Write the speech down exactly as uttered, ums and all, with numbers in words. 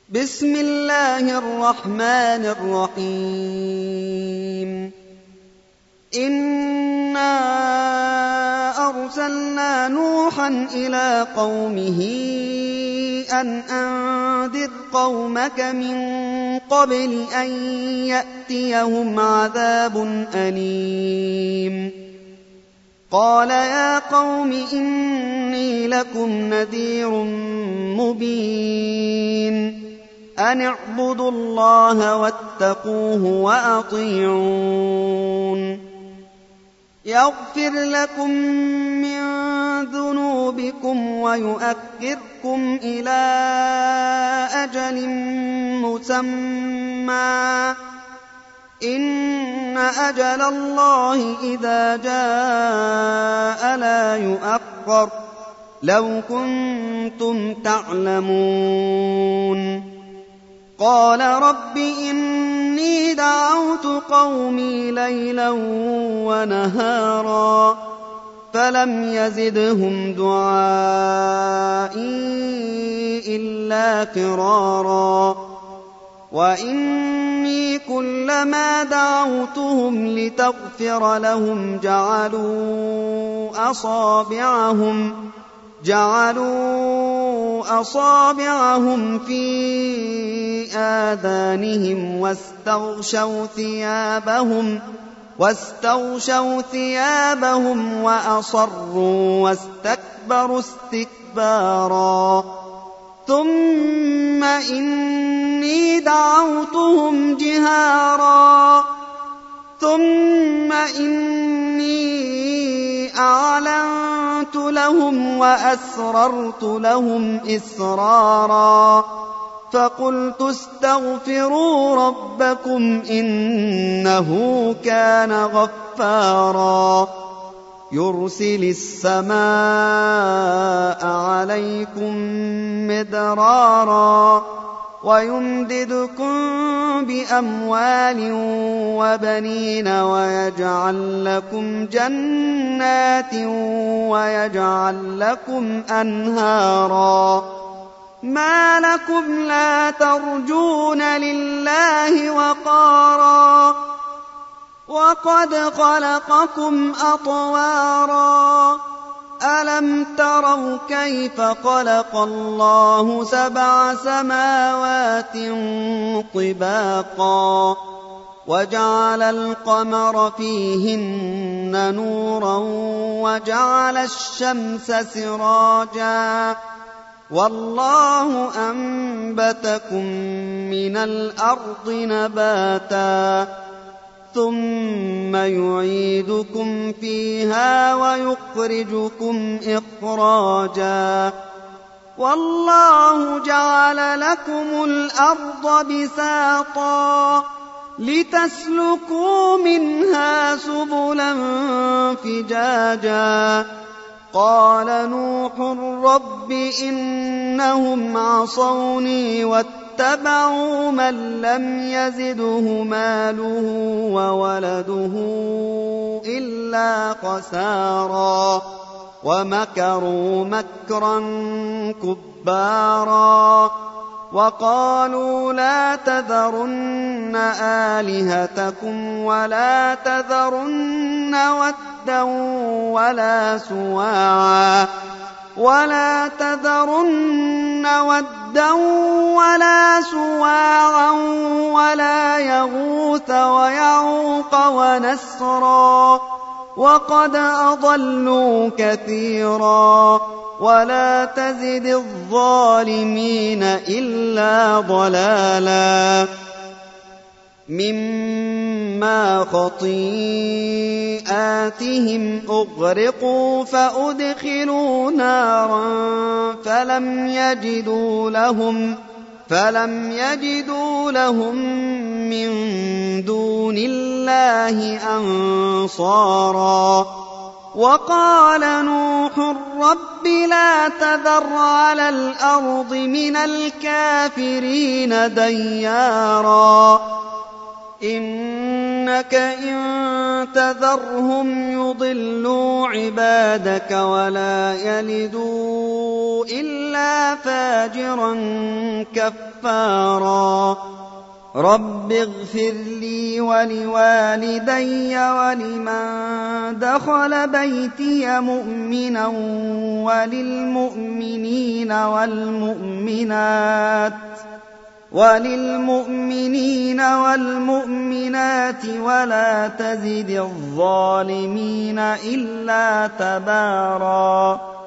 بسم الله الرحمن الرحيم إنا أرسلنا نوحا إلى قومه أن أنذر قومك من قبل أن يأتيهم عذاب أليم قال يا قوم إني لكم نذير مبين أن اعبدوا الله واتقوه وأطيعون يغفر لكم من ذنوبكم ويؤخركم إلى أجل مسمى إن أجل الله إذا جاء لا يؤخر لو كنتم تعلمون قال رب إني دعوت قومي ليلا ونهارا فلم يزدهم دعائي إلا فرارا وإني كلما دعوتهم لتغفر لهم جعلوا أصابعهم جعلوا أصابعهم في آذانهم واستغشوا ثيابهم واستغشوا ثيابهم وأصروا واستكبروا استكبارا ثم إني دعوتهم جهارا ثم إني أعلنت لهم وأسررت لهم إسرارا فقلت استغفروا ربكم إنه كان غفارا يرسل السماء عليكم مدرارا ويمددكم بأموال وبنين ويجعل لكم جنات ويجعل لكم أنهارا ما لكم لا ترجون لله وقارا وقد خلقكم أطوارا ألم تروا كيف خلق الله سبع سماوات طباقا وجعل القمر فيهن نورا وجعل الشمس سراجا والله أنبتكم من الأرض نباتا ثم يعيدكم فيها ويخرجكم إخراجا والله جعل لكم الأرض بساطا لتسلكوا منها سبلا فجاجا قال نوح رب إنهم عصوني واتبعوا من لم يزده ماله وولده إلا خسارا ومكروا مكرا كبارا وقالوا لا تذرن آلهتكم ولا تذرن ودا ولا سواعا ولا تذرن ودا ولا سواعا ولا يغوث ويعوق ونسرا وقد أضلوا كثيرا ولا تزد الظالمين إلا ضلالا مما خطيئاتهم أغرقوا فأدخلوا نارا فلم يجدوا لهم فلم يجدوا لهم من دون الله أنصارا وقال نوح رب لا تذر على الأرض من الكافرين ديارا إن إنك إن تذرهم يضلوا عبادك ولا يلدوا إلا فاجرا كفارا رب اغفر لي ولوالدي ولمن دخل بيتي مؤمنا وللمؤمنين والمؤمنات وللمؤمنين والمؤمنات ولا تزد الظالمين إلا تباراً